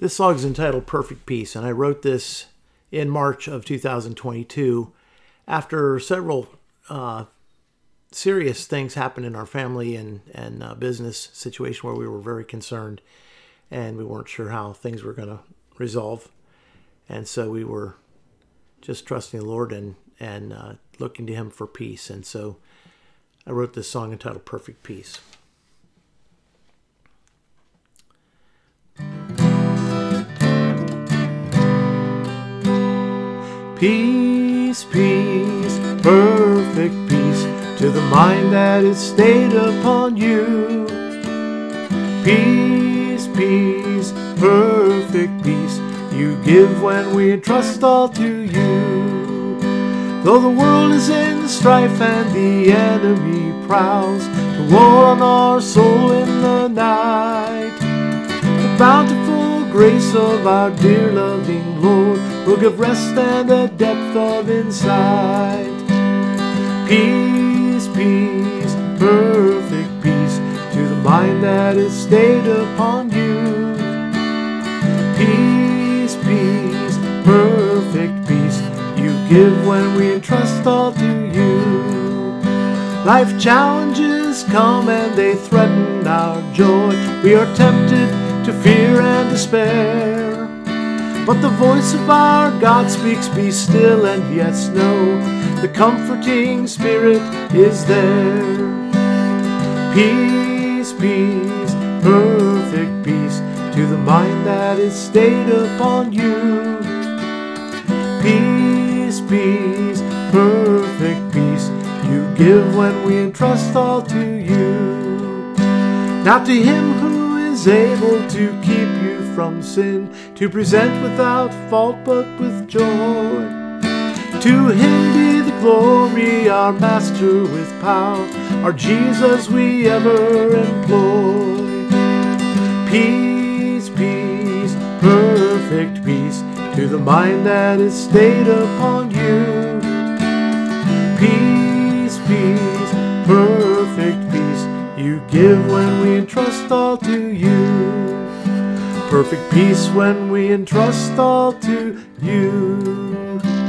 This song is entitled Perfect Peace, and I wrote this in March of 2022 after several serious things happened in our family and business situation where we were very concerned and we weren't sure how things were going to resolve. And so we were just trusting the Lord and looking to Him for peace. And so I wrote this song entitled Perfect Peace. Peace, peace, perfect peace, to the mind that is stayed upon you. Peace, peace, perfect peace, you give when we entrust all to you. Though the world is in strife and the enemy prowls to war on our soul in the night, the bountiful grace of our dear loving Lord will give rest and a depth of insight. Peace, peace, perfect peace, to the mind that is stayed upon you. Peace, peace, perfect peace, you give when we entrust all to you. Life challenges come and they threaten our joy. We are tempted to fear and despair, but the voice of our God speaks, be still and yes, know, the comforting Spirit is there. Peace, peace, perfect peace, to the mind that is stayed upon you. Peace, peace, perfect peace, you give when we entrust all to you. Now to Him who is able to keep you from sin, to present without fault but with joy, to Him be the glory, our Master with power, our Jesus we ever employ. Peace, peace, perfect peace, to the mind that is stayed upon you. Peace, peace, perfect peace, you give when we entrust all to you. Perfect peace when we entrust all to you.